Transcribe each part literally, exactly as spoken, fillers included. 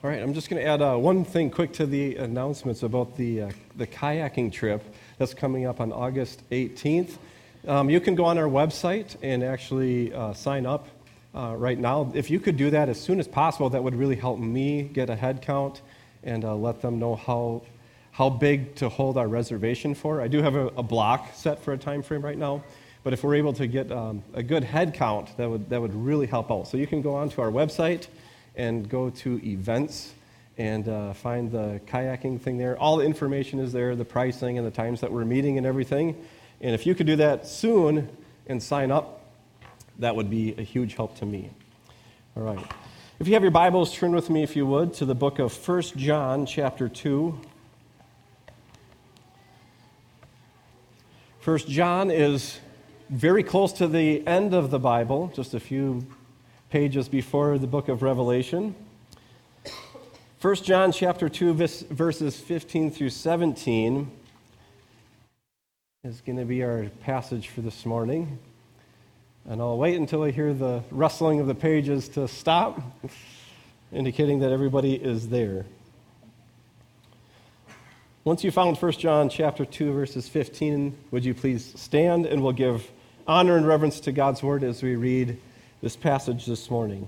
All right, I'm just going to add uh, one thing quick to the announcements about the uh, the kayaking trip that's coming up on August eighteenth. Um, you can go on our website and actually uh, sign up uh, right now. If you could do that as soon as possible, that would really help me get a head count and uh, let them know how how big to hold our reservation for. I do have a, a block set for a time frame right now, but if we're able to get um, a good head count, that would that would really help out. So you can go on to our website and go to events and uh, find the kayaking thing there. All the information is there, the pricing and the times that we're meeting and everything. And if you could do that soon and sign up, that would be a huge help to me. All right. If you have your Bibles, turn with me, if you would, to the book of First John chapter two. First John is very close to the end of the Bible, just a few pages before the book of Revelation. First John chapter two, verses fifteen through seventeen is going to be our passage for this morning. And I'll wait until I hear the rustling of the pages to stop, indicating that everybody is there. Once you found First John chapter two, verses fifteen, would you please stand, and we'll give honor and reverence to God's word as we read this passage this morning.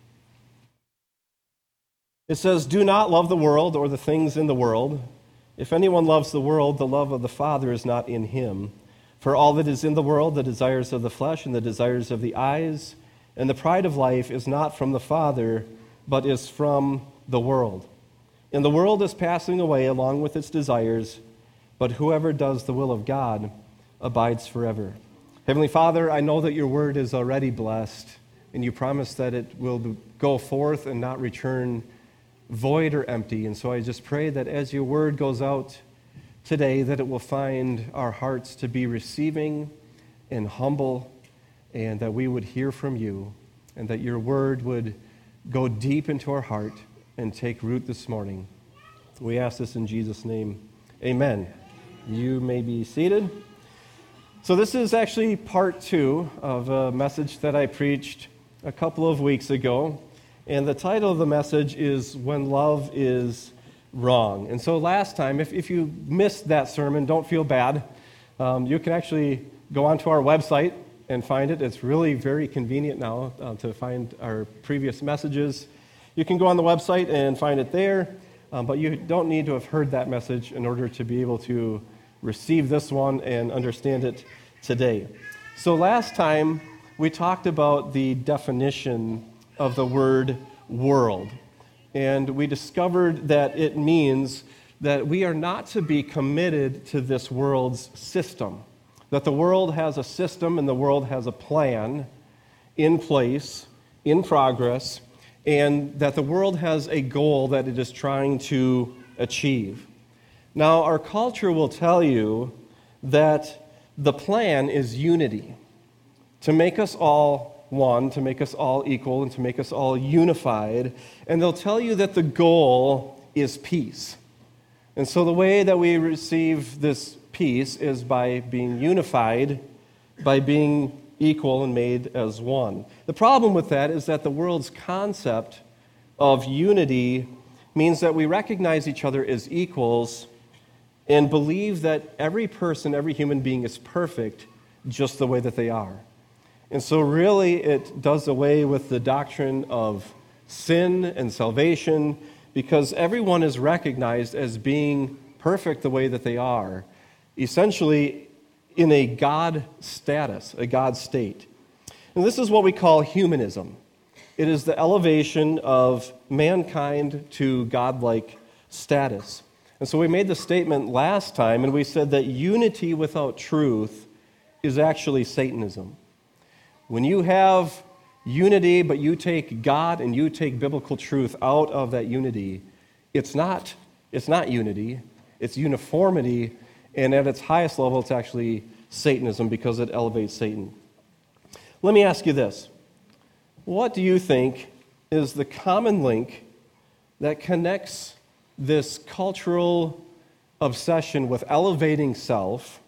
It says, "Do not love the world or the things in the world. If anyone loves the world, the love of the Father is not in him. For all that is in the world, the desires of the flesh and the desires of the eyes, and the pride of life is not from the Father, but is from the world. And the world is passing away along with its desires, but whoever does the will of God abides forever." Heavenly Father, I know that your word is already blessed, and you promise that it will go forth and not return void or empty. And so I just pray that as your word goes out today, that it will find our hearts to be receiving and humble, and that we would hear from you, and that your word would go deep into our heart and take root this morning. We ask this in Jesus' name. Amen. You may be seated. So this is actually part two of a message that I preached a couple of weeks ago. And the title of the message is When Love is Wrong. And so last time, if, if you missed that sermon, don't feel bad. Um, you can actually go onto our website and find it. It's really very convenient now uh, to find our previous messages. You can go on the website and find it there, um, but you don't need to have heard that message in order to be able to receive this one and understand it today. So last time, we talked about the definition of the word world. And we discovered that it means that we are not to be committed to this world's system. That the world has a system and the world has a plan in place, in progress, and that the world has a goal that it is trying to achieve. Now, our culture will tell you that the plan is unity, to make us all one, to make us all equal, and to make us all unified. And they'll tell you that the goal is peace. And so the way that we receive this peace is by being unified, by being equal and made as one. The problem with that is that the world's concept of unity means that we recognize each other as equals and believe that every person, every human being is perfect just the way that they are. And so really it does away with the doctrine of sin and salvation, because everyone is recognized as being perfect the way that they are, essentially in a God status, a God state. And this is what we call humanism. It is the elevation of mankind to godlike status. And so we made the statement last time, and we said that unity without truth is actually Satanism. When you have unity, but you take God and you take biblical truth out of that unity, it's not, it's not unity, it's uniformity, and at its highest level, it's actually Satanism because it elevates Satan. Let me ask you this. What do you think is the common link that connects this cultural obsession with elevating self,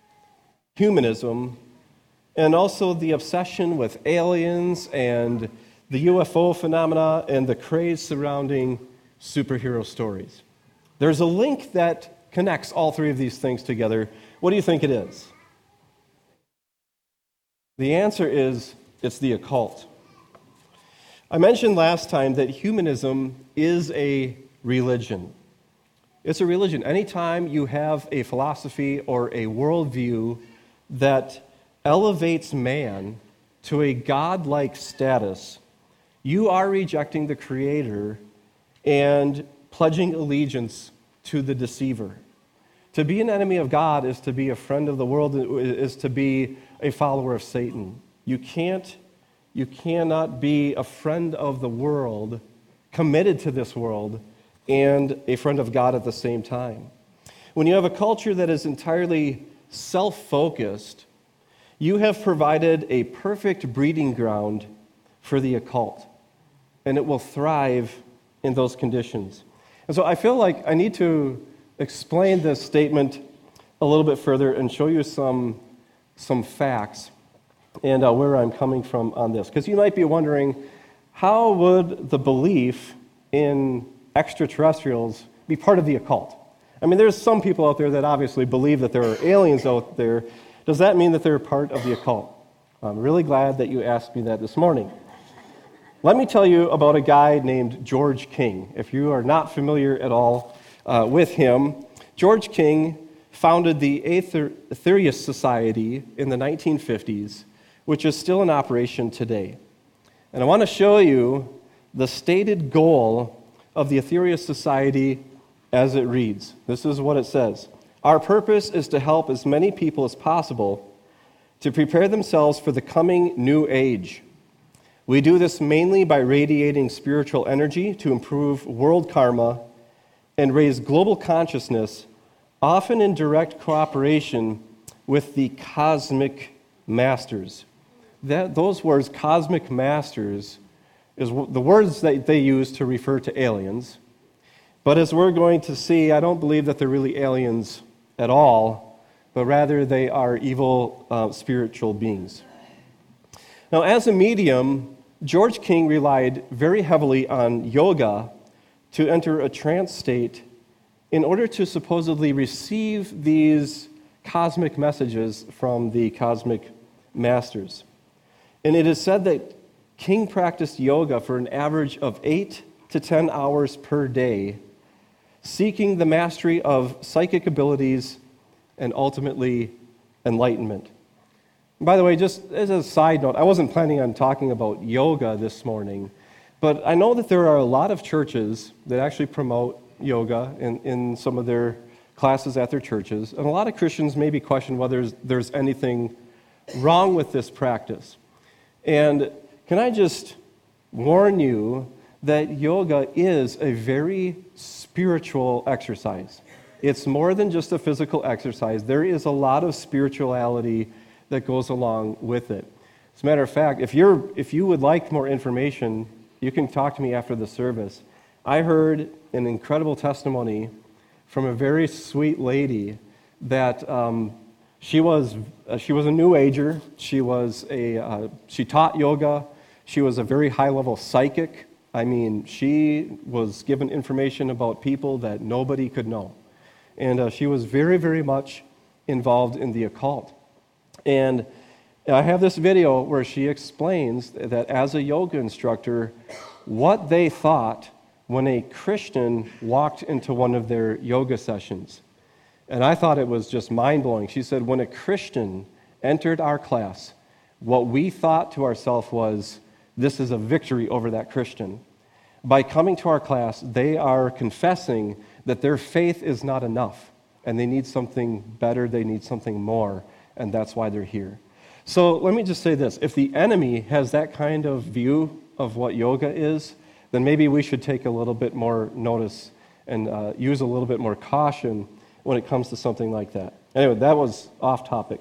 humanism, and also the obsession with aliens and the U F O phenomena and the craze surrounding superhero stories. There's a link that connects all three of these things together. What do you think it is? The answer is it's the occult. I mentioned last time that humanism is a religion. It's a religion. Anytime you have a philosophy or a worldview that elevates man to a godlike status, you are rejecting the Creator and pledging allegiance to the deceiver. To be an enemy of God is to be a friend of the world, is to be a follower of Satan. You can't, you cannot be a friend of the world, committed to this world, and a friend of God at the same time. When you have a culture that is entirely self-focused, you have provided a perfect breeding ground for the occult, and it will thrive in those conditions. And so I feel like I need to explain this statement a little bit further and show you some, some facts and uh, where I'm coming from on this. Because you might be wondering, how would the belief in extraterrestrials be part of the occult? I mean, there's some people out there that obviously believe that there are aliens out there. Does that mean that they're part of the occult? I'm really glad that you asked me that this morning. Let me tell you about a guy named George King. If you are not familiar at all uh, with him, George King founded the Atheist Society in the nineteen fifties, which is still in operation today. And I want to show you the stated goal of the Atheist Society as it reads. This is what it says. Our purpose is to help as many people as possible to prepare themselves for the coming new age. We do this mainly by radiating spiritual energy to improve world karma and raise global consciousness, often in direct cooperation with the cosmic masters. That, those words, cosmic masters, is the words that they use to refer to aliens. But as we're going to see, I don't believe that they're really aliens at all, but rather they are evil uh, spiritual beings. Now, as a medium, George King relied very heavily on yoga to enter a trance state in order to supposedly receive these cosmic messages from the cosmic masters. And it is said that King practiced yoga for an average of eight to ten hours per day, seeking the mastery of psychic abilities and ultimately enlightenment. By the way, just as a side note, I wasn't planning on talking about yoga this morning, but I know that there are a lot of churches that actually promote yoga in, in some of their classes at their churches, and a lot of Christians maybe question whether there's, there's anything wrong with this practice. And can I just warn you that yoga is a very spiritual exercise. It's more than just a physical exercise. There is a lot of spirituality that goes along with it. As a matter of fact, if you're if you would like more information, you can talk to me after the service. I heard an incredible testimony from a very sweet lady that um, she was uh, she was a New Ager. She was a uh, she taught yoga. She was a very high level psychic. I mean, she was given information about people that nobody could know, and uh, she was very very much involved in the occult. And I have this video where she explains that as a yoga instructor, what they thought when a Christian walked into one of their yoga sessions. And I thought it was just mind-blowing. She said, when a Christian entered our class, what we thought to ourselves was, this is a victory over that Christian. By coming to our class, they are confessing that their faith is not enough, and they need something better, they need something more, and that's why they're here. So let me just say this. If the enemy has that kind of view of what yoga is, then maybe we should take a little bit more notice and uh, use a little bit more caution when it comes to something like that. Anyway, that was off topic.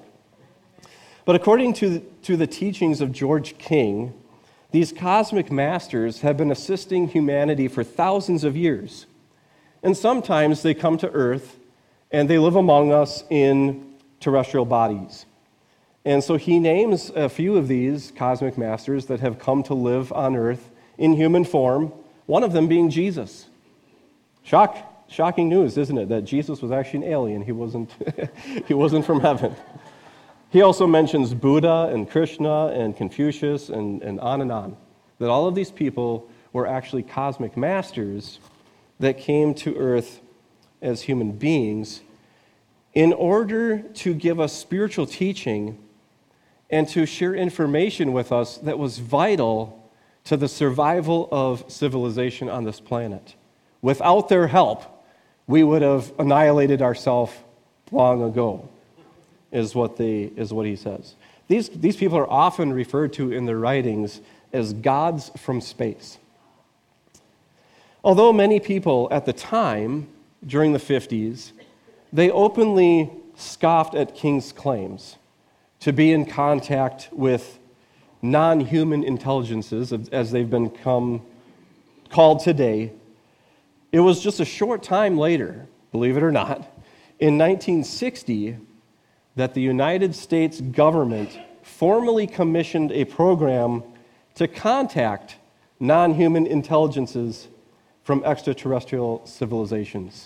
But according to the, to the teachings of George King, these cosmic masters have been assisting humanity for thousands of years. And sometimes they come to Earth and they live among us in terrestrial bodies. And so he names a few of these cosmic masters that have come to live on Earth in human form, one of them being Jesus. Shock, shocking news, isn't it, that Jesus was actually an alien. He wasn't, he wasn't from heaven. He also mentions Buddha and Krishna and Confucius and, and on and on, that all of these people were actually cosmic masters that came to earth as human beings in order to give us spiritual teaching and to share information with us that was vital to the survival of civilization on this planet. Without their help, we would have annihilated ourselves long ago, is what they is what he says. These, these people are often referred to in their writings as gods from space. Although many people at the time, during the fifties, they openly scoffed at King's claims to be in contact with non-human intelligences, as they've become called today. It was just a short time later, believe it or not, in nineteen sixty, that the United States government formally commissioned a program to contact non-human intelligences from extraterrestrial civilizations.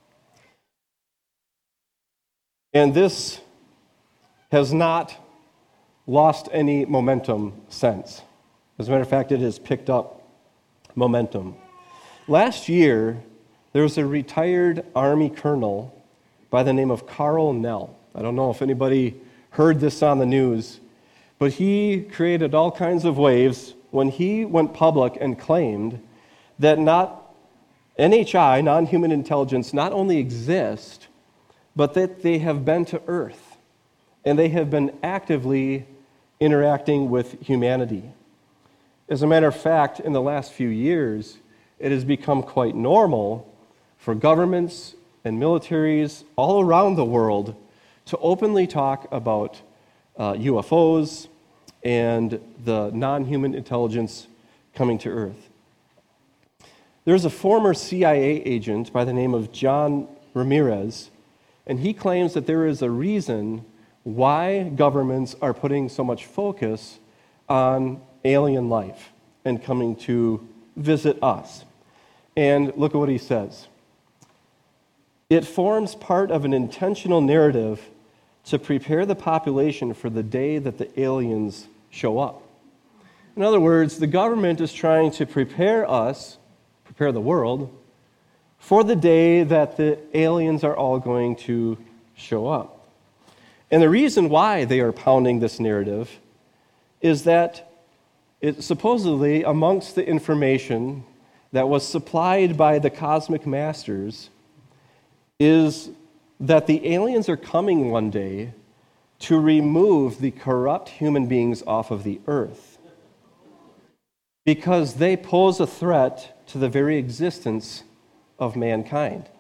And this has not lost any momentum since. As a matter of fact, it has picked up momentum. Last year, there was a retired Army colonel by the name of Carl Nell. I don't know if anybody heard this on the news, but he created all kinds of waves when he went public and claimed that not N H I, non-human intelligence, not only exist, but that they have been to Earth, and they have been actively interacting with humanity. As a matter of fact, in the last few years, it has become quite normal for governments and militaries all around the world to openly talk about uh, U F Os and the non-human intelligence coming to Earth. There's a former C I A agent by the name of John Ramirez, and he claims that there is a reason why governments are putting so much focus on alien life and coming to visit us. And look at what he says. It forms part of an intentional narrative to prepare the population for the day that the aliens show up. In other words, the government is trying to prepare us, prepare the world, for the day that the aliens are all going to show up. And the reason why they are pounding this narrative is that it supposedly, amongst the information that was supplied by the cosmic masters, is that the aliens are coming one day to remove the corrupt human beings off of the earth because they pose a threat to the very existence of mankind.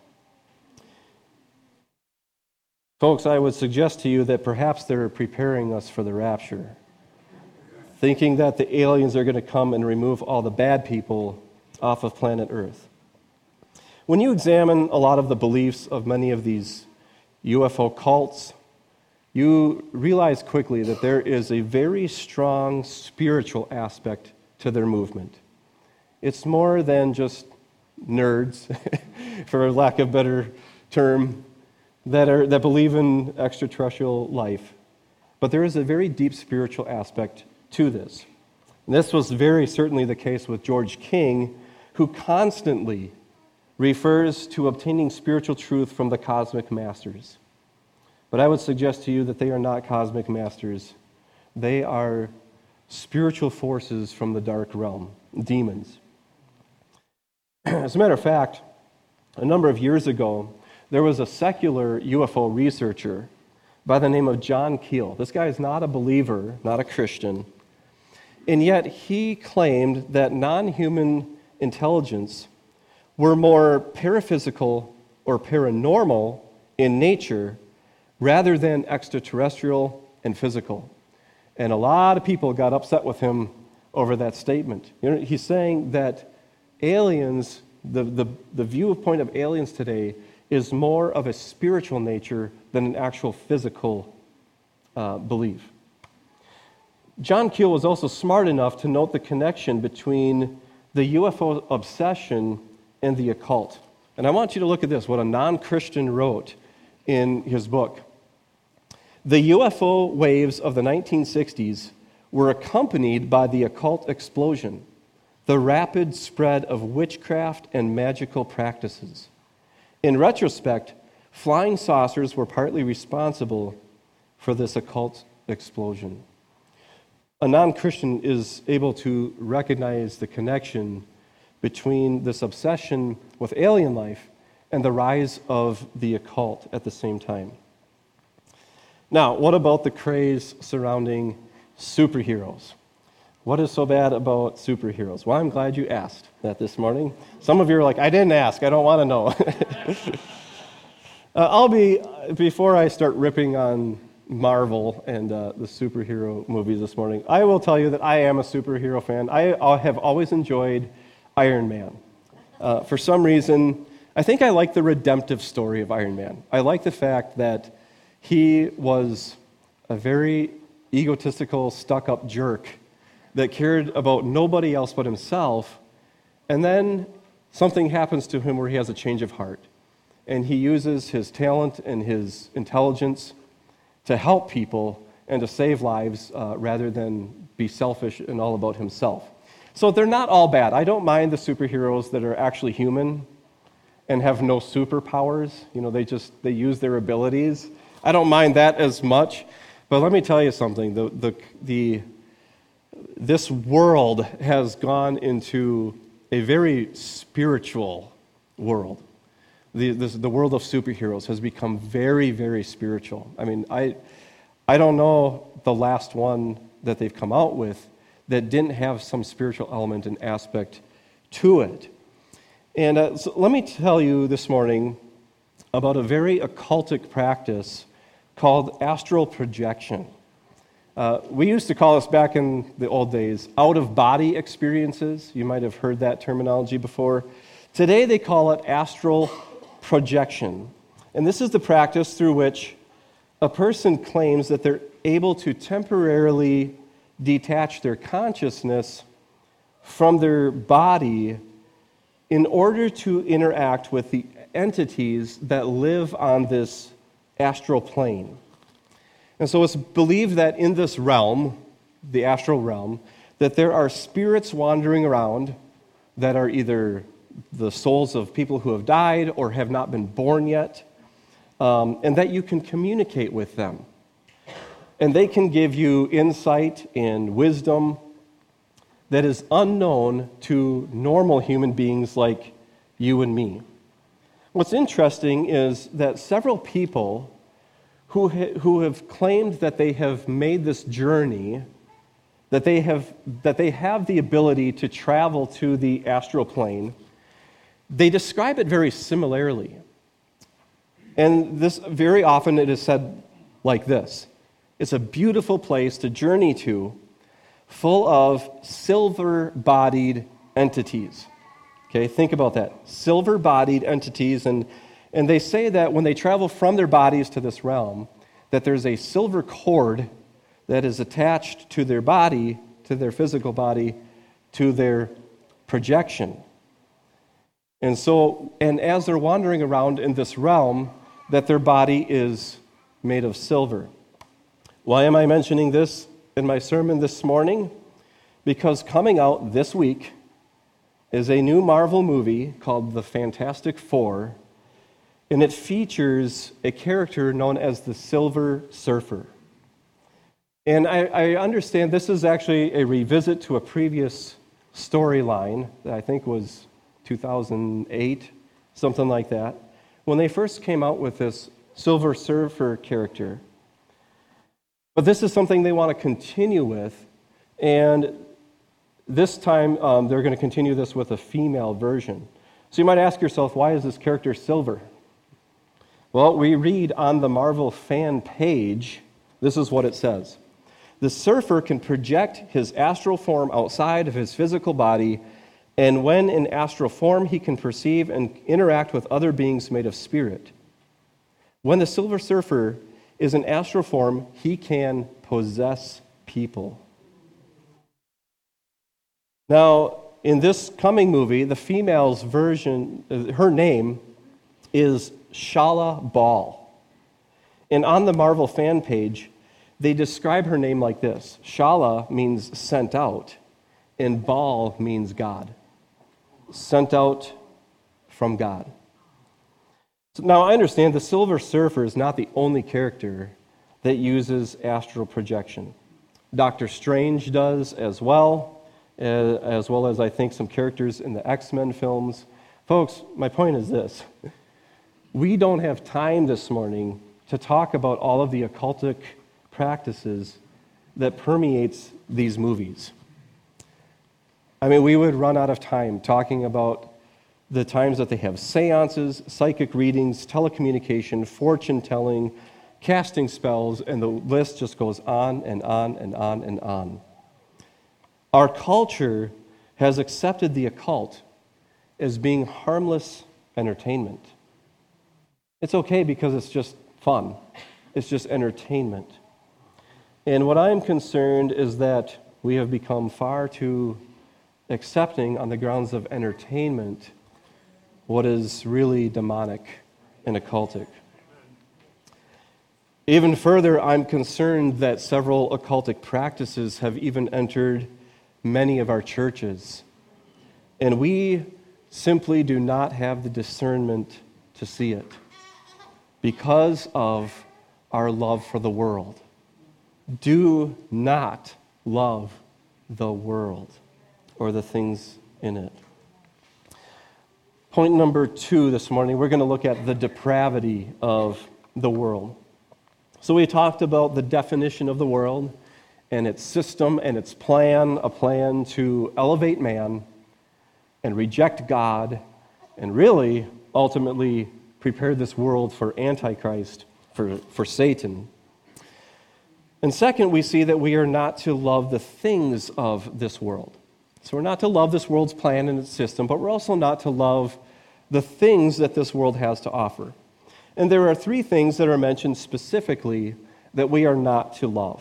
Folks, I would suggest to you that perhaps they're preparing us for the rapture, thinking that the aliens are going to come and remove all the bad people off of planet Earth. When you examine a lot of the beliefs of many of these U F O cults, you realize quickly that there is a very strong spiritual aspect to their movement. It's more than just nerds, for lack of a better term, that are that believe in extraterrestrial life. But there is a very deep spiritual aspect to this. And this was very certainly the case with George King, who constantly refers to obtaining spiritual truth from the cosmic masters. But I would suggest to you that they are not cosmic masters. They are spiritual forces from the dark realm, demons. As a matter of fact, a number of years ago, there was a secular U F O researcher by the name of John Keel. This guy is not a believer, not a Christian, and yet he claimed that non-human intelligence were more paraphysical or paranormal in nature rather than extraterrestrial and physical. And a lot of people got upset with him over that statement. You know, he's saying that aliens, the, the, the viewpoint of aliens today is more of a spiritual nature than an actual physical uh, belief. John Keel was also smart enough to note the connection between the U F O obsession and the occult. And I want you to look at this, what a non-Christian wrote in his book. The U F O waves of the nineteen sixties were accompanied by the occult explosion, the rapid spread of witchcraft and magical practices. In retrospect, flying saucers were partly responsible for this occult explosion. A non-Christian is able to recognize the connection between this obsession with alien life and the rise of the occult at the same time. Now, what about the craze surrounding superheroes? What is so bad about superheroes? Well, I'm glad you asked that this morning. Some of you are like, I didn't ask, I don't want to know. uh, I'll be, before I start ripping on Marvel and uh, the superhero movies this morning, I will tell you that I am a superhero fan. I, I have always enjoyed Iron Man. Uh, for some reason, I think I like the redemptive story of Iron Man. I like the fact that he was a very egotistical, stuck-up jerk that cared about nobody else but himself, and then something happens to him where he has a change of heart, and he uses his talent and his intelligence to help people and to save lives uh, rather than be selfish and all about himself. So they're not all bad. I don't mind the superheroes that are actually human and have no superpowers. You know, they just, they use their abilities. I don't mind that as much. But let me tell you something. The, the, the, this world has gone into a very spiritual world. The, this, the world of superheroes has become very, very spiritual. I mean, I, I don't know the last one that they've come out with that didn't have some spiritual element and aspect to it. And uh, so let me tell you this morning about a very occultic practice called astral projection. Uh, we used to call this back in the old days out-of-body experiences. You might have heard that terminology before. Today they call it astral projection. And this is the practice through which a person claims that they're able to temporarily detach their consciousness from their body in order to interact with the entities that live on this astral plane. And so it's believed that in this realm, the astral realm, that there are spirits wandering around that are either the souls of people who have died or have not been born yet, um, and that you can communicate with them. And they can give you insight and wisdom that is unknown to normal human beings like you and me. What's interesting is that several people who ha- who have claimed that they have made this journey, that they have that they have the ability to travel to the astral plane, they describe it very similarly. And this very often it is said like this: it's a beautiful place to journey to, full of silver-bodied entities. Okay, think about that. Silver-bodied entities, and, and they say that when they travel from their bodies to this realm, that there's a silver cord that is attached to their body, to their physical body, to their projection. And so, and as they're wandering around in this realm, that their body is made of silver. Why am I mentioning this in my sermon this morning? Because coming out this week is a new Marvel movie called The Fantastic Four, and it features a character known as the Silver Surfer. And I, I understand this is actually a revisit to a previous storyline that I think was two thousand eight, something like that, when they first came out with this Silver Surfer character. But this is something they want to continue with, and this time um, they're going to continue this with a female version. So you might ask yourself, why is this character silver? Well, we read on the Marvel fan page, this is what it says. The surfer can project his astral form outside of his physical body, and when in astral form, he can perceive and interact with other beings made of spirit. When the Silver Surfer is in astral form, he can possess people. Now, in this coming movie, the female's version, her name is Shala Ball. And on the Marvel fan page, they describe her name like this. Shala means sent out, and Baal means God. Sent out from God. So now I understand the Silver Surfer is not the only character that uses astral projection. Doctor Strange does as well, as well as I think some characters in the X-Men films. Folks, my point is this. We don't have time this morning to talk about all of the occultic practices that permeates these movies. I mean, we would run out of time talking about the times that they have seances, psychic readings, telecommunication, fortune-telling, casting spells, and the list just goes on and on and on and on. Our culture has accepted the occult as being harmless entertainment. It's okay because it's just fun. It's just entertainment. And what I'm concerned is that we have become far too accepting on the grounds of entertainment what is really demonic and occultic. Even further, I'm concerned that several occultic practices have even entered many of our churches. And we simply do not have the discernment to see it because of our love for the world. Do not love the world or the things in it. Point number two this morning, we're going to look at the depravity of the world. So we talked about the definition of the world and its system and its plan, a plan to elevate man and reject God and really ultimately prepare this world for Antichrist, for, for Satan. And second, we see that we are not to love the things of this world. So we're not to love this world's plan and its system, but we're also not to love the things that this world has to offer. And there are three things that are mentioned specifically that we are not to love.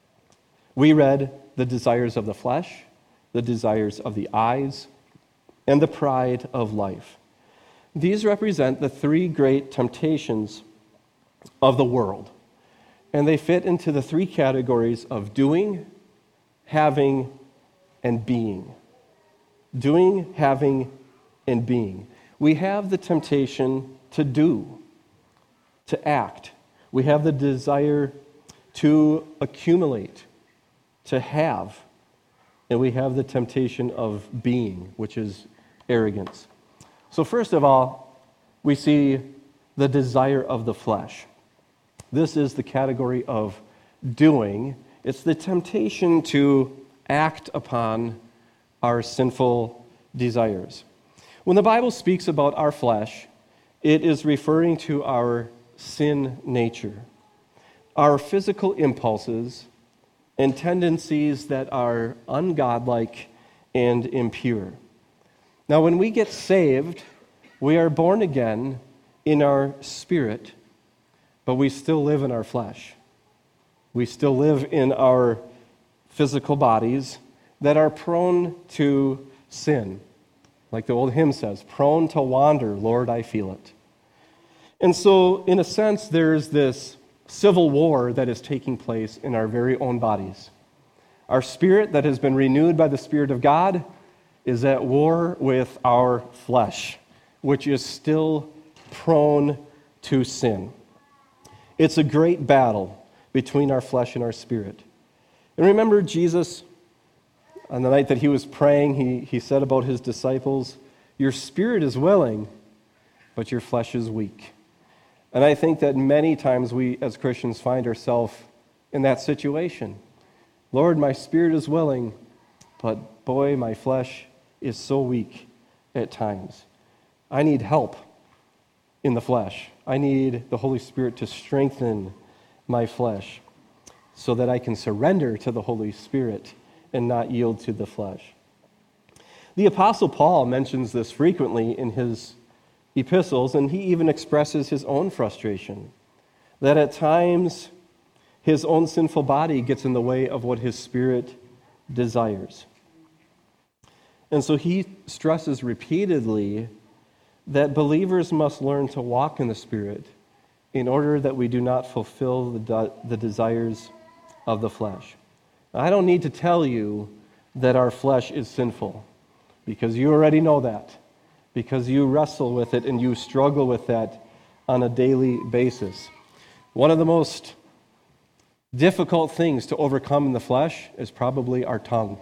We read the desires of the flesh, the desires of the eyes, and the pride of life. These represent the three great temptations of the world. And they fit into the three categories of doing, having, and being. Doing, having, and being. We have the temptation to do, to act. We have the desire to accumulate, to have. And we have the temptation of being, which is arrogance. So first of all, we see the desire of the flesh. This is the category of doing. It's the temptation to act upon our sinful desires. When the Bible speaks about our flesh, it is referring to our sin nature, our physical impulses and tendencies that are ungodlike and impure. Now, when we get saved, we are born again in our spirit, but we still live in our flesh. We still live in our physical bodies that are prone to sin. Like the old hymn says, prone to wander, Lord, I feel it. And so, in a sense, there's this civil war that is taking place in our very own bodies. Our spirit that has been renewed by the Spirit of God is at war with our flesh, which is still prone to sin. It's a great battle between our flesh and our spirit. And remember Jesus, on the night that he was praying, he, he said about his disciples, your spirit is willing, but your flesh is weak. And I think that many times we as Christians find ourselves in that situation. Lord, my spirit is willing, but boy, my flesh is so weak at times. I need help in the flesh. I need the Holy Spirit to strengthen my flesh so that I can surrender to the Holy Spirit and not yield to the flesh. The Apostle Paul mentions this frequently in his epistles, and he even expresses his own frustration, that at times his own sinful body gets in the way of what his spirit desires. And so he stresses repeatedly that believers must learn to walk in the Spirit in order that we do not fulfill the, de- the desires of the flesh. I don't need to tell you that our flesh is sinful, because you already know that, because you wrestle with it and you struggle with that on a daily basis. One of the most difficult things to overcome in the flesh is probably our tongue.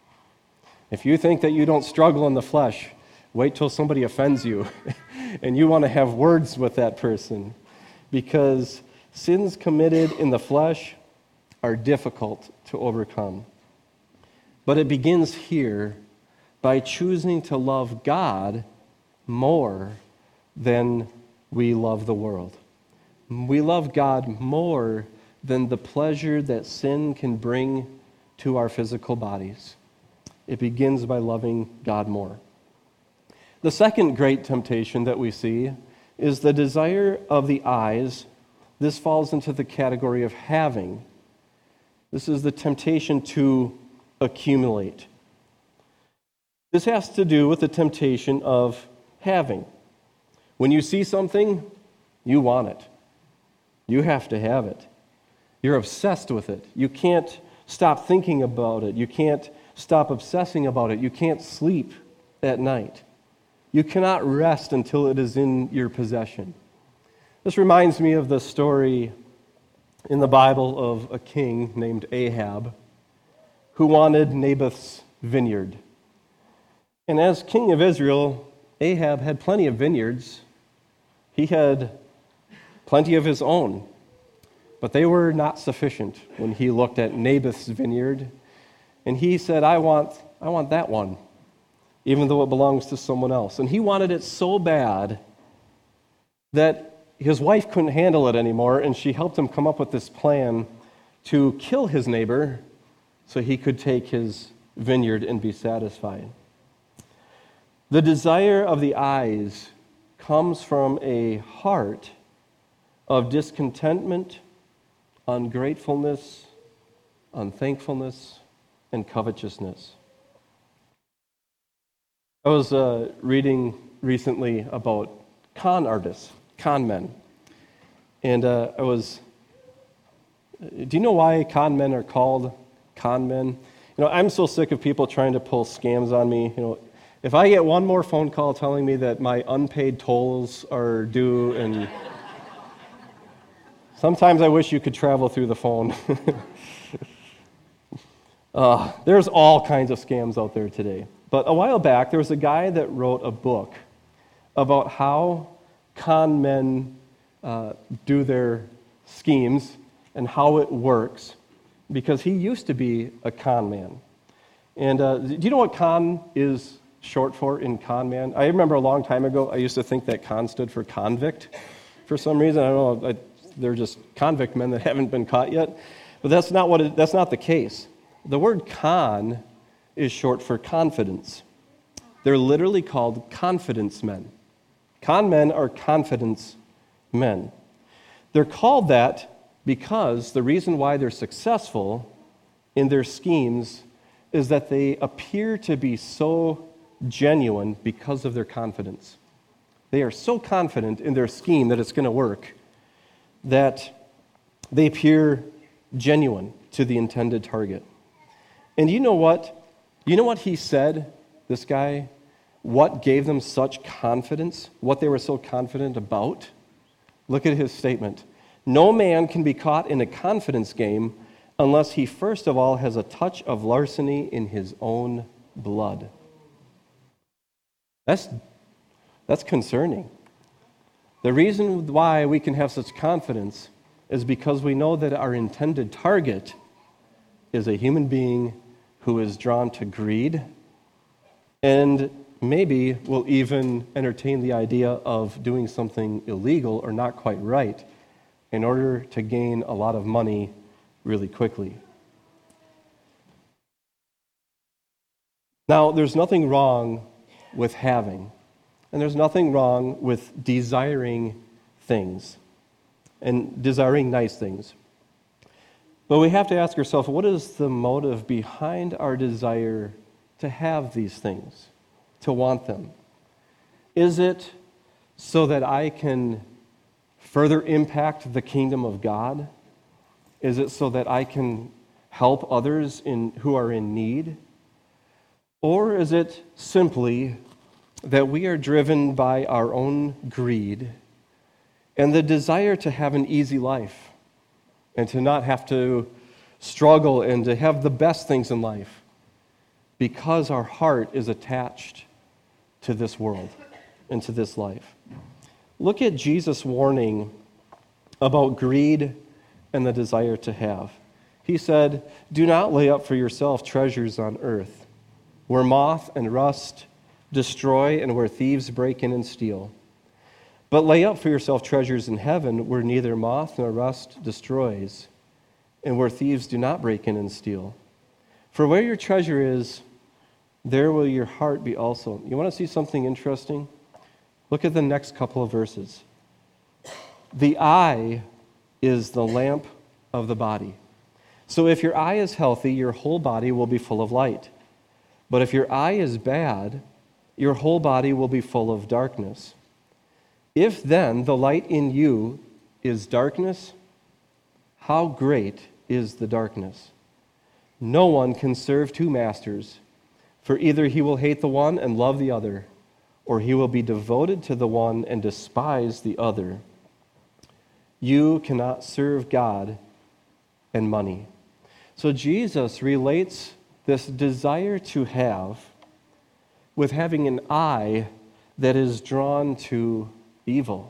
If you think that you don't struggle in the flesh, wait till somebody offends you and you want to have words with that person, because sins committed in the flesh are difficult to overcome. But it begins here by choosing to love God more than we love the world. We love God more than the pleasure that sin can bring to our physical bodies. It begins by loving God more. The second great temptation that we see is the desire of the eyes. This falls into the category of having. This is the temptation to accumulate. This has to do with the temptation of having. When you see something, you want it. You have to have it. You're obsessed with it. You can't stop thinking about it. You can't stop obsessing about it. You can't sleep at night. You cannot rest until it is in your possession. This reminds me of the story in the Bible of a king named Ahab who wanted Naboth's vineyard. And as king of Israel, Ahab had plenty of vineyards. He had plenty of his own. But they were not sufficient when he looked at Naboth's vineyard. And he said, I want, I want that one, even though it belongs to someone else. And he wanted it so bad that his wife couldn't handle it anymore, and she helped him come up with this plan to kill his neighbor so he could take his vineyard and be satisfied. The desire of the eyes comes from a heart of discontentment, ungratefulness, unthankfulness, and covetousness. I was uh, reading recently about con artists, con men. And uh, I was, do you know why con men are called con men? You know, I'm so sick of people trying to pull scams on me. You know, if I get one more phone call telling me that my unpaid tolls are due, and sometimes I wish you could travel through the phone. uh, there's all kinds of scams out there today. But a while back, there was a guy that wrote a book about how con men uh, do their schemes and how it works, because he used to be a con man. And uh, do you know what con is short for in con man? I remember a long time ago, I used to think that con stood for convict for some reason. I don't know, I, they're just convict men that haven't been caught yet. But that's not what it, that's not the case. The word con is short for confidence. They're literally called confidence men. Con men are confidence men. They're called that because the reason why they're successful in their schemes is that they appear to be so genuine because of their confidence. They are so confident in their scheme that it's going to work that they appear genuine to the intended target. And you know what? You know what he said, this guy? What gave them such confidence? What they were so confident about? Look at his statement. No man can be caught in a confidence game unless he first of all has a touch of larceny in his own blood. That's, that's concerning. The reason why we can have such confidence is because we know that our intended target is a human being who is drawn to greed and maybe will even entertain the idea of doing something illegal or not quite right in order to gain a lot of money really quickly. Now, there's nothing wrong with having, and there's nothing wrong with desiring things and desiring nice things. But we have to ask ourselves, what is the motive behind our desire to have these things, to want them? Is it so that I can further impact the kingdom of God? Is it so that I can help others in, who are in need? Or is it simply that we are driven by our own greed and the desire to have an easy life and to not have to struggle and to have the best things in life because our heart is attached to this world and to this life? Look at Jesus' warning about greed and the desire to have. He said, "Do not lay up for yourself treasures on earth, where moth and rust destroy and where thieves break in and steal. But lay up for yourself treasures in heaven, where neither moth nor rust destroys, and where thieves do not break in and steal. For where your treasure is, there will your heart be also." You want to see something interesting? Look at the next couple of verses. The eye is the lamp of the body. So if your eye is healthy, your whole body will be full of light. But if your eye is bad, your whole body will be full of darkness. If then the light in you is darkness, how great is the darkness? No one can serve two masters, for either he will hate the one and love the other, or he will be devoted to the one and despise the other. You cannot serve God and money. So Jesus relates this desire to have with having an eye that is drawn to evil.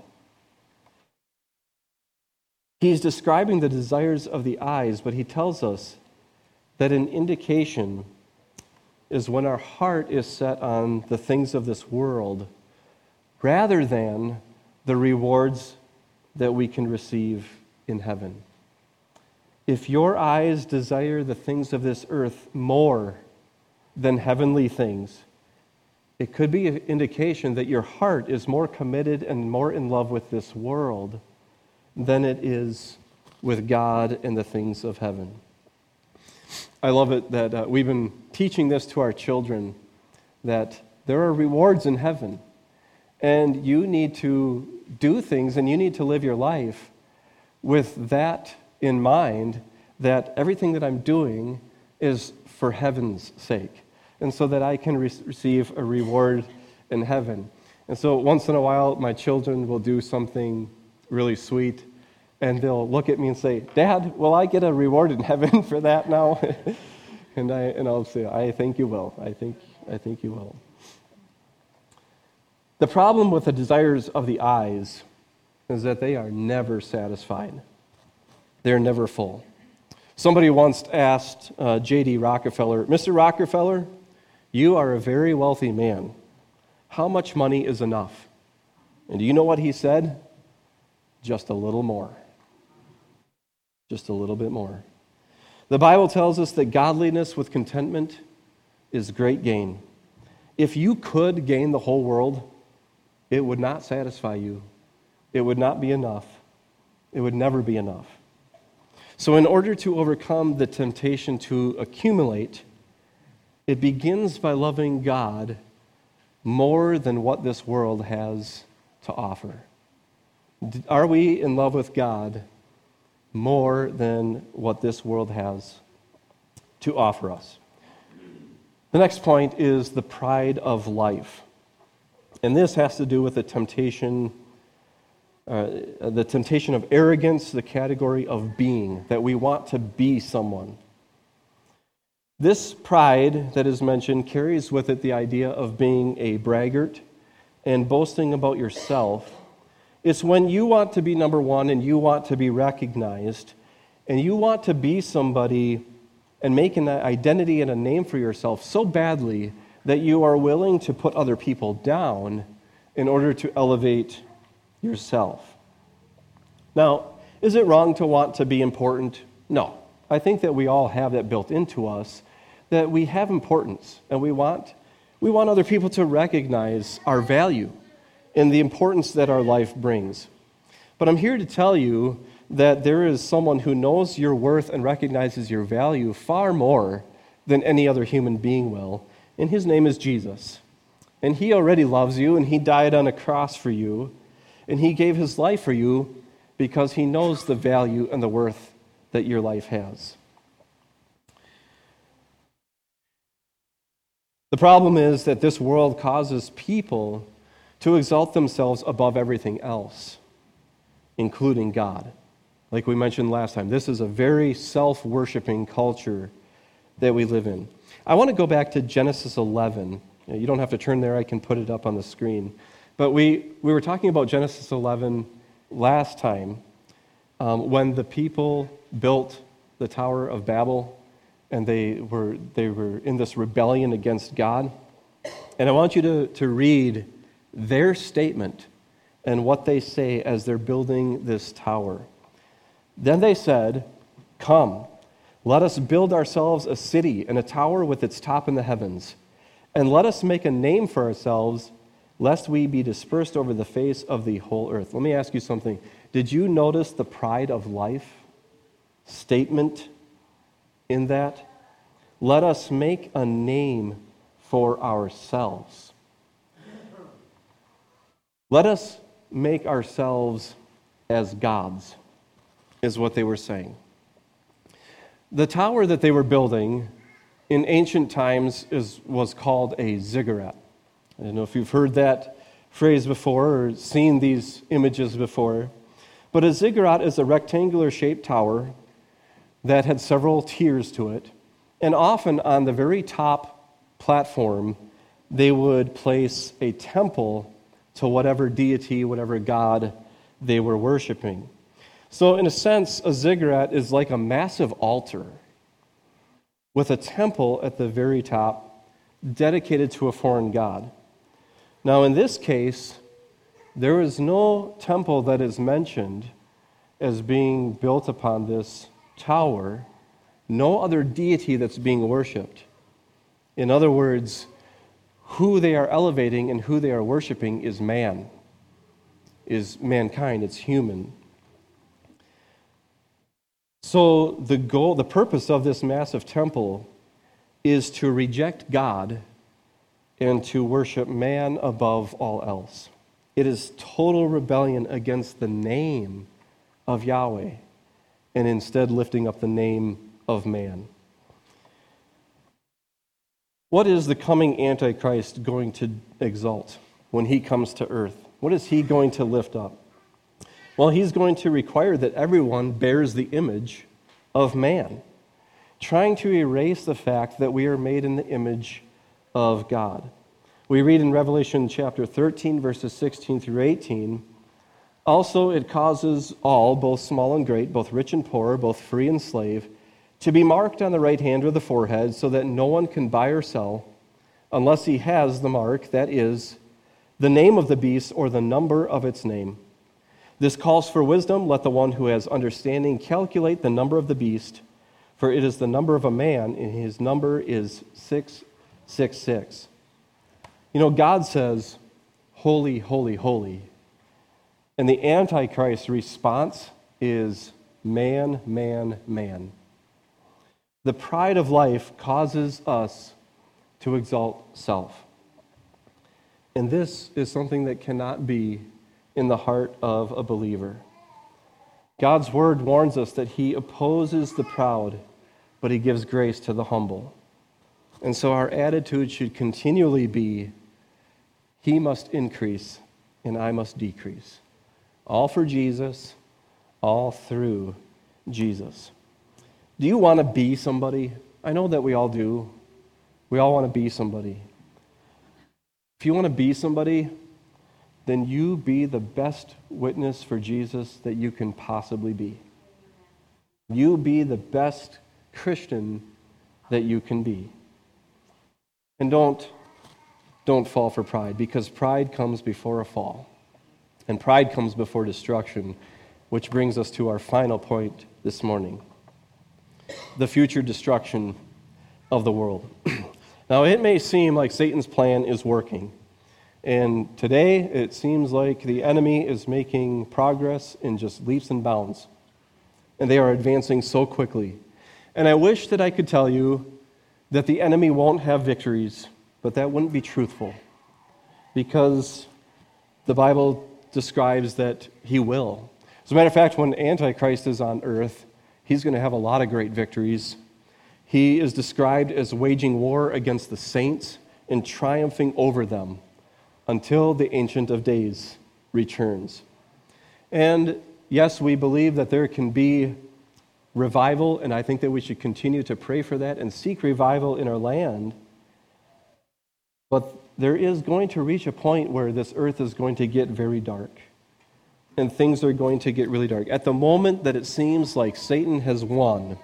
He's describing the desires of the eyes, but he tells us that an indication is when our heart is set on the things of this world rather than the rewards that we can receive in heaven. If your eyes desire the things of this earth more than heavenly things, it could be an indication that your heart is more committed and more in love with this world than it is with God and the things of heaven. I love it that uh, we've been teaching this to our children, that there are rewards in heaven, and you need to do things and you need to live your life with that in mind, that everything that I'm doing is for heaven's sake, and so that I can re- receive a reward in heaven. And so once in a while, my children will do something really sweet, and they'll look at me and say, "Dad, will I get a reward in heaven for that now?" and I and I'll say, "I think you will. I think I think you will." The problem with the desires of the eyes is that they are never satisfied. They're never full. Somebody once asked uh, J D Rockefeller, "Mister Rockefeller, you are a very wealthy man. How much money is enough?" And do you know what he said? Just a little more. Just a little bit more. The Bible tells us that godliness with contentment is great gain. If you could gain the whole world, it would not satisfy you. It would not be enough. It would never be enough. So in order to overcome the temptation to accumulate, it begins by loving God more than what this world has to offer. Are we in love with God more than what this world has to offer us? The next point is the pride of life. And this has to do with the temptation Uh, the temptation of arrogance, the category of being, that we want to be someone. This pride that is mentioned carries with it the idea of being a braggart and boasting about yourself. It's when you want to be number one and you want to be recognized and you want to be somebody and make an identity and a name for yourself so badly that you are willing to put other people down in order to elevate yourself. Now, is it wrong to want to be important? No. I think that we all have that built into us, that we have importance, and we want we want other people to recognize our value and the importance that our life brings. But I'm here to tell you that there is someone who knows your worth and recognizes your value far more than any other human being will, and his name is Jesus. And he already loves you, and he died on a cross for you, and he gave his life for you because he knows the value and the worth that your life has. The problem is that this world causes people to exalt themselves above everything else, including God. Like we mentioned last time, this is a very self-worshiping culture that we live in. I want to go back to Genesis eleven. You don't have to turn there, I can put it up on the screen. But we, we were talking about Genesis eleven last time um, when the people built the Tower of Babel and they were, they were in this rebellion against God. And I want you to, to read their statement and what they say as they're building this tower. Then they said, "Come, let us build ourselves a city and a tower with its top in the heavens. And let us make a name for ourselves, lest we be dispersed over the face of the whole earth." Let me ask you something. Did you notice the pride of life statement in that? Let us make a name for ourselves. Let us make ourselves as gods, is what they were saying. The tower that they were building in ancient times is, was called a ziggurat. I don't know if you've heard that phrase before or seen these images before, but a ziggurat is a rectangular shaped tower that had several tiers to it, and often on the very top platform they would place a temple to whatever deity, whatever god they were worshiping. So in a sense, a ziggurat is like a massive altar with a temple at the very top dedicated to a foreign god. Now in this case, there is no temple that is mentioned as being built upon this tower, no other deity that's being worshipped. In other words, who they are elevating and who they are worshiping is man, is mankind, it's human. So the goal, the purpose of this massive temple is to reject God and to worship man above all else. It is total rebellion against the name of Yahweh and instead lifting up the name of man. What is the coming Antichrist going to exalt when he comes to earth? What is he going to lift up? Well, he's going to require that everyone bears the image of man, trying to erase the fact that we are made in the image of God. We read in Revelation chapter thirteen, verses sixteen through eighteen, "Also it causes all, both small and great, both rich and poor, both free and slave, to be marked on the right hand or the forehead, so that no one can buy or sell unless he has the mark, that is, the name of the beast or the number of its name. This calls for wisdom. Let the one who has understanding calculate the number of the beast, for it is the number of a man, and his number is six six six. You know, God says, "Holy, holy, holy." And the Antichrist response is man, man, man. The pride of life causes us to exalt self. And this is something that cannot be in the heart of a believer. God's word warns us that he opposes the proud, but he gives grace to the humble. And so our attitude should continually be, he must increase and I must decrease. All for Jesus, all through Jesus. Do you want to be somebody? I know that we all do. We all want to be somebody. If you want to be somebody, then you be the best witness for Jesus that you can possibly be. You be the best Christian that you can be. And don't, don't fall for pride, because pride comes before a fall. And pride comes before destruction, which brings us to our final point this morning. The future destruction of the world. Now, it may seem like Satan's plan is working. And today, it seems like the enemy is making progress in just leaps and bounds. And they are advancing so quickly. And I wish that I could tell you that the enemy won't have victories, but that wouldn't be truthful. because the Bible describes that he will. As a matter of fact, when Antichrist is on earth, he's going to have a lot of great victories. He is described as waging war against the saints and triumphing over them until the Ancient of Days returns. And yes, we believe that there can be revival, and I think that we should continue to pray for that and seek revival in our land. But there is going to reach a point where this earth is going to get very dark, and things are going to get really dark. At the moment that it seems like Satan has won,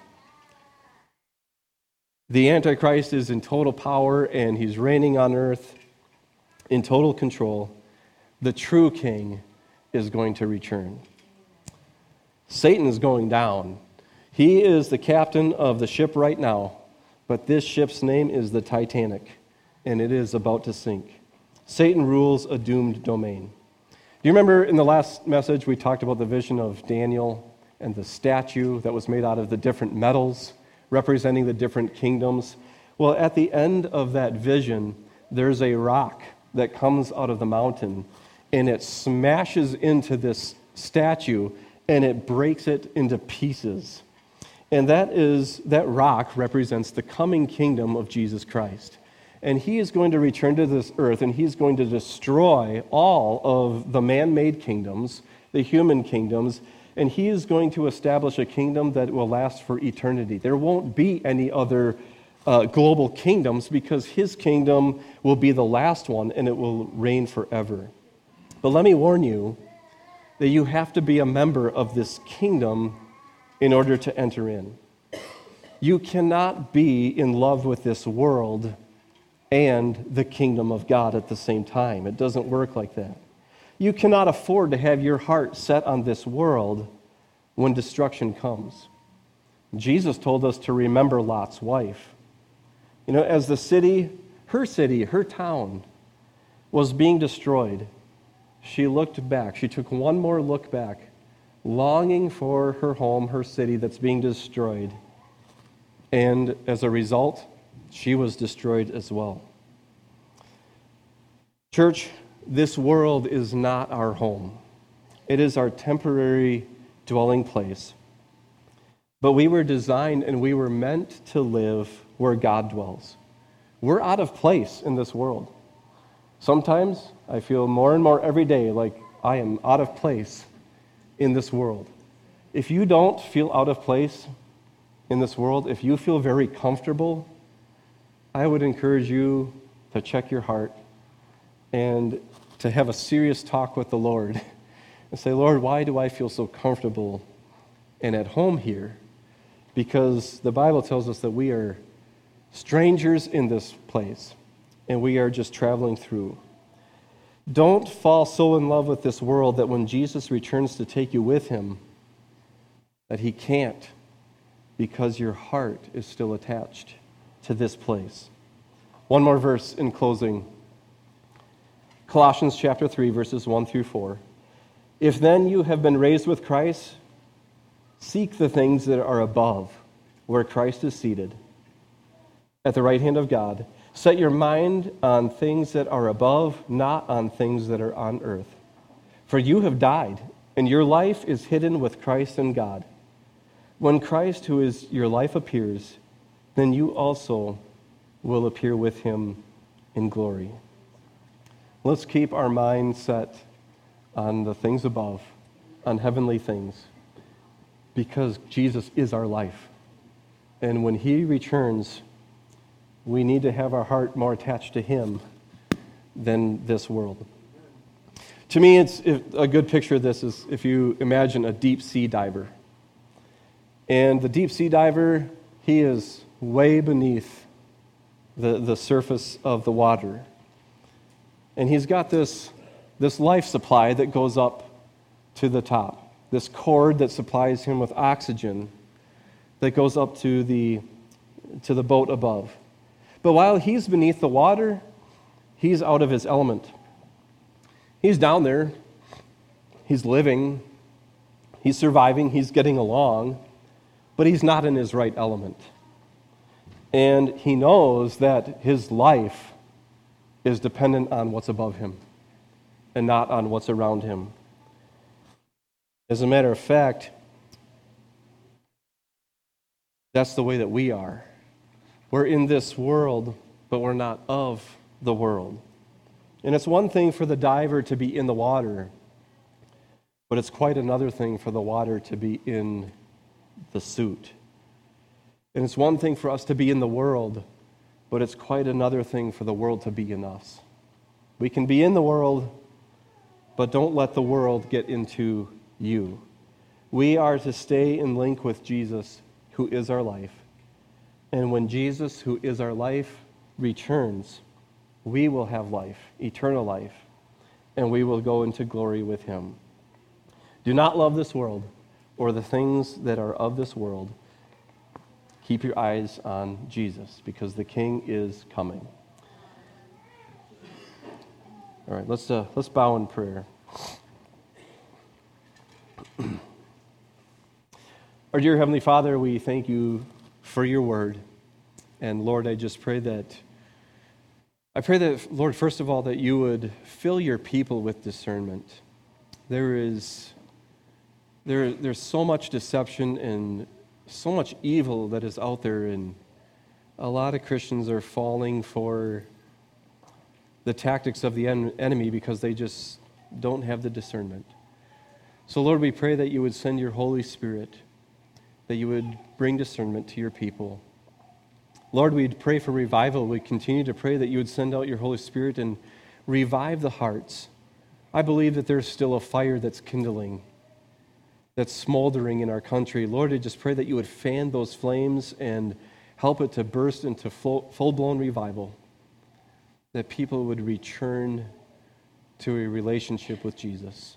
the Antichrist is in total power, and he's reigning on earth in total control, the true king is going to return. Satan is going down. He is the captain of the ship right now, but this ship's name is the Titanic, and it is about to sink. Satan rules a doomed domain. Do you remember in the last message we talked about the vision of Daniel and the statue that was made out of the different metals representing the different kingdoms? Well, at the end of that vision, there's a rock that comes out of the mountain, and it smashes into this statue, and it breaks it into pieces. And that is that rock represents the coming kingdom of Jesus Christ. And he is going to return to this earth, and he's going to destroy all of the man-made kingdoms, the human kingdoms, and he is going to establish a kingdom that will last for eternity. There won't be any other uh, global kingdoms because his kingdom will be the last one, and it will reign forever. But let me warn you that you have to be a member of this kingdom in order to enter in. You cannot be in love with this world and the kingdom of God at the same time. It doesn't work like that. You cannot afford to have your heart set on this world when destruction comes. Jesus told us to remember Lot's wife. You know, as the city, her city, her town was being destroyed, she looked back. She took one more look back, longing for her home, her city that's being destroyed. And as a result, she was destroyed as well. Church, this world is not our home. It is our temporary dwelling place. But we were designed and we were meant to live where God dwells. We're out of place in this world. Sometimes I feel more and more every day like I am out of place in this world. If you don't feel out of place in this world, if you feel very comfortable, I would encourage you to check your heart and to have a serious talk with the Lord and say, Lord, why do I feel so comfortable and at home here? Because the Bible tells us that we are strangers in this place and we are just traveling through. Don't fall so in love with this world that when Jesus returns to take you with him, that he can't, because your heart is still attached to this place. One more verse in closing. Colossians chapter three, verses one through four. If then you have been raised with Christ, seek the things that are above, where Christ is seated, at the right hand of God. Set your mind on things that are above, not on things that are on earth. For you have died, and your life is hidden with Christ in God. When Christ, who is your life, appears, then you also will appear with him in glory. Let's keep our mind set on the things above, on heavenly things, because Jesus is our life. And when he returns, we need to have our heart more attached to him than this world. To me, it's a good picture of this is if you imagine a deep sea diver. And the deep sea diver, he is way beneath the, the surface of the water. And he's got this, this life supply that goes up to the top, this cord that supplies him with oxygen that goes up to the, to the boat above. But while he's beneath the water, he's out of his element. He's down there. He's living. He's surviving. He's getting along. But he's not in his right element. And he knows that his life is dependent on what's above him and not on what's around him. As a matter of fact, that's the way that we are. We're in this world, but we're not of the world. And it's one thing for the diver to be in the water, but it's quite another thing for the water to be in the suit. And it's one thing for us to be in the world, but it's quite another thing for the world to be in us. We can be in the world, but don't let the world get into you. We are to stay in link with Jesus, who is our life. And when Jesus, who is our life, returns, we will have life, eternal life, and we will go into glory with him. Do not love this world or the things that are of this world. Keep your eyes on Jesus, because the King is coming. All right, let's uh, let's bow in prayer. Our dear Heavenly Father, we thank you for your word. And Lord, I just pray that, I pray that, Lord, first of all, that you would fill your people with discernment. There is, there, there's so much deception and so much evil that is out there, and a lot of Christians are falling for the tactics of the en- enemy because they just don't have the discernment. So, Lord, we pray that you would send your Holy Spirit, that you would bring discernment to your people. Lord, we pray for revival. We continue to pray that you would send out your Holy Spirit and revive the hearts. I believe that there's still a fire that's kindling, that's smoldering in our country. Lord, I just pray that you would fan those flames and help it to burst into full-blown revival, that people would return to a relationship with Jesus.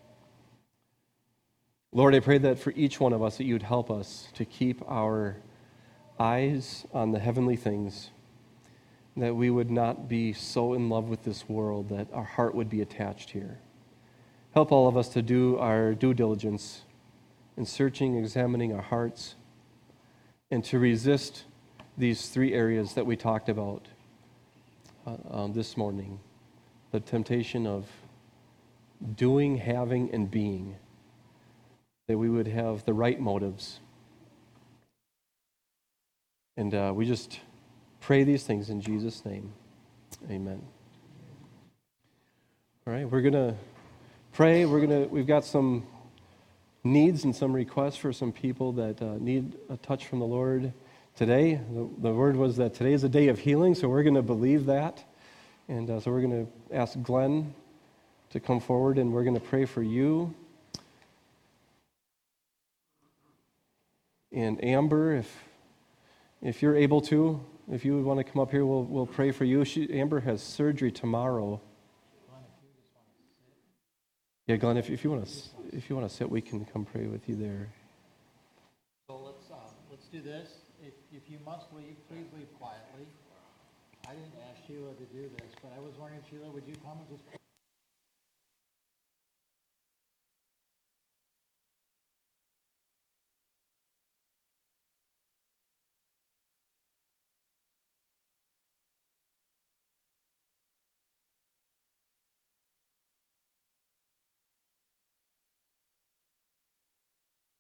Lord, I pray that for each one of us, that you would help us to keep our eyes on the heavenly things, that we would not be so in love with this world that our heart would be attached here. Help all of us to do our due diligence in searching, examining our hearts, and to resist these three areas that we talked about uh, um, this morning. The temptation of doing, having, and being. That we would have the right motives. And uh, we just pray these things in Jesus' name. Amen. All right, we're going to pray. We're going to, we've got some needs and some requests for some people that uh, need a touch from the Lord today. The, the word was that today is a day of healing, so we're going to believe that. And uh, so we're going to ask Glenn to come forward, and we're going to pray for you. And Amber, if if you're able to, if you would want to come up here, we'll we'll pray for you. She, Amber has surgery tomorrow. Yeah, Glenn, if, if you want to if you want to sit, we can come pray with you there. So let's uh, let's do this. If if you must leave, please leave quietly. I didn't ask Sheila to do this, but I was wondering, Sheila, would you come and just